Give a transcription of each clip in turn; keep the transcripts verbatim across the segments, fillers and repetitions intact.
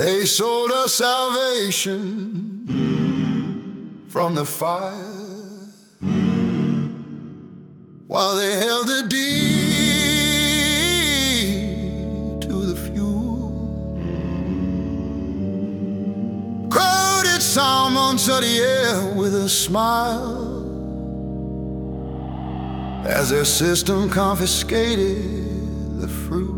They sold us salvation from the fire while they held the deed to the fuel. Crowded salmons of the air with a smile as their system confiscated the fruit.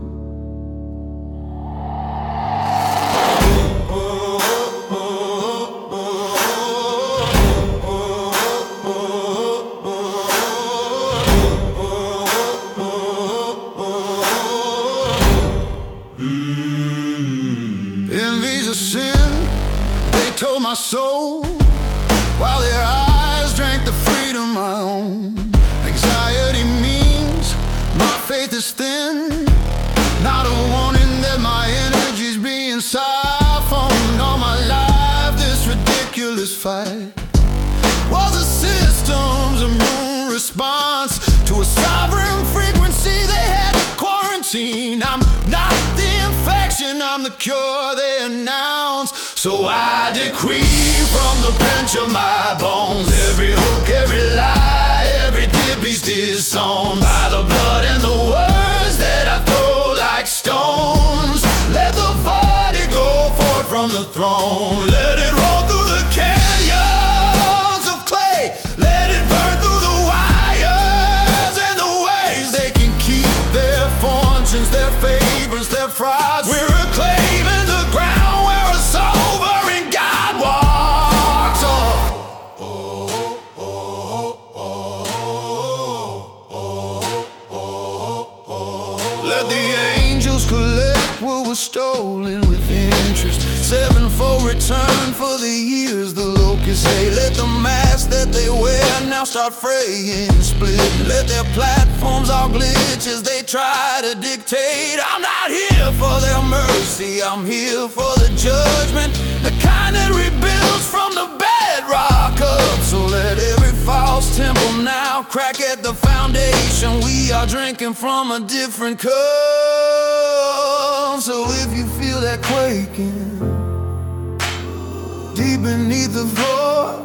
Envy's a sin, they told my soul, while their eyes drank the freedom I own. Anxiety means my faith is thin, not a warning that my energy's being siphoned. All my life this ridiculous fight was a system's immune response to a sovereign frequency they had to quarantine. I'm not the infection, I'm the cure they announce. So I decree from the bench of my bones, every hook, every lie, every dead beast is sown by the blood and the words that I throw like stones. Let the body go forth from the throne. Let it roll through the canyons of clay. Let it burn through the wires and the ways they can keep their fortunes, their favors, their frauds. We're reclaiming the ground where a sovereign God walks on. Let the angels collect what was stolen with interest. Sevenfold return for the years the locusts ate. Let the masks that they wear now start fraying and splitting. Let their platforms all glitch as they try to dictate. I'm not here for their mercy, I'm here for the judgment, the kind that rebuilds from the bedrock up. So let every false temple now crack at the foundation. We are drinking from a different cup. So if you feel that quaking deep beneath the floor,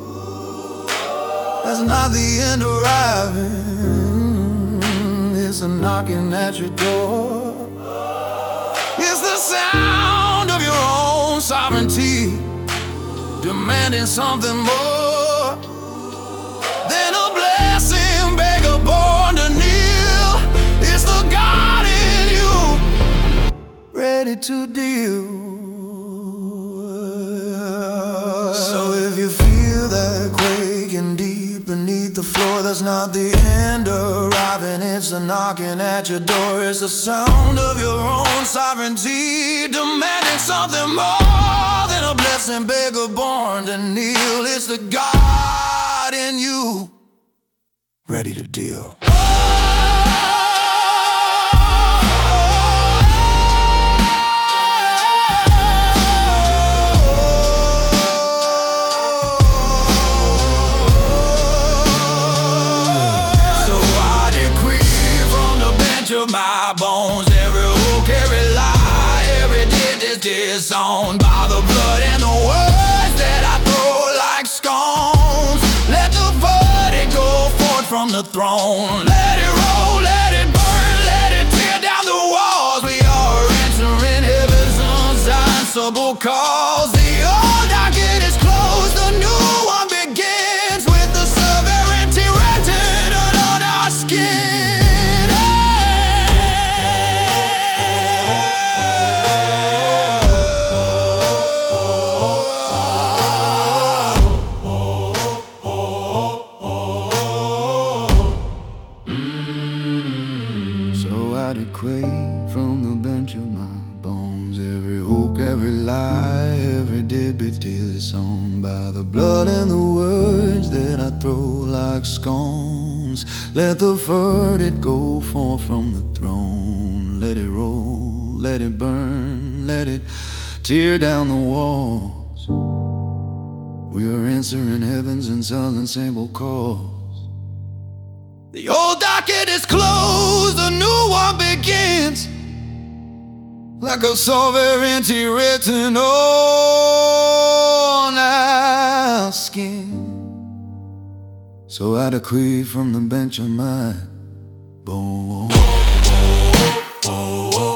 that's not the end arriving, it's a knocking at your door. It's the sound of your own sovereignty demanding something more than a blessing beggar born to kneel. It's the God in you, ready to deal. So if you feel that quaking deep beneath the floor, that's not the end arriving, it's a knocking at your door. It's the sound of your own sovereignty demanding something more than a blessing beggar born to kneel. It's the God in you, ready to deal. Of my bones, every hook, every lie, every deed is disowned by the blood and the words that I throw like scones. Let the verdict go forth from the throne. Let it roll, let it burn, let it tear down the walls. We are entering heaven's unsignable cause. The old docket is closed, the new one begins with the sovereignty written on our skin. I decree from the bench of my bones, every hook, every lie, every deadbeat is owned by the blood and the words that I throw like scones. Let the verdict go forth from the throne. Let it roll, let it burn, let it tear down the walls. We are answering heaven's insolvenable cause. The old docket is closed, the new one begins like a sovereignty written on our skin. So I decree from the bench of my bone.